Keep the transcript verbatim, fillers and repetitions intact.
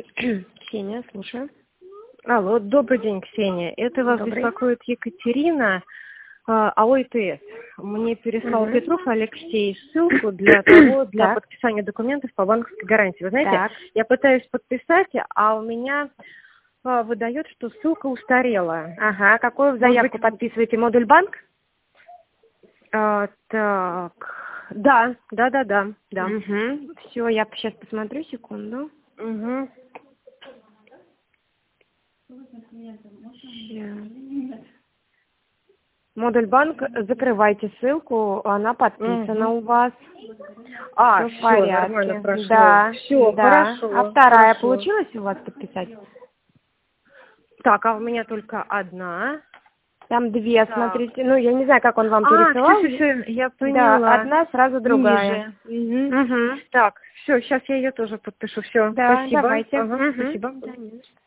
Ксения, слушаю. Алло, добрый день, Ксения. Это вас Добрый. беспокоит Екатерина, АО ИТС. Мне переслал Угу. Петров Алексей ссылку для того, для Так. подписания документов по банковской гарантии. Вы знаете, Так. я пытаюсь подписать, а у меня а, выдает, что ссылка устарела. Ага, какую Может заявку быть, подписываете? Модуль банк? а, так, да, да, да, да, да. Угу. Все, я сейчас посмотрю, секунду. Угу. Щас. Модуль банк, закрывайте ссылку, она подписана Угу. у вас. А, Все в все, нормально порядке. прошло. Да, Все, да. хорошо. А вторая хорошо. получилась у вас подписать? Так, а у меня только одна. Там две, Так. смотрите. Ну, я не знаю, как он вам А, все, пересылал. все, все, я Да, поняла. одна, сразу другая. Ниже. Мгм. Угу. Так, все, сейчас я ее тоже подпишу. Все, Да, спасибо. давайте. Ага, Угу. спасибо. Да, не за что.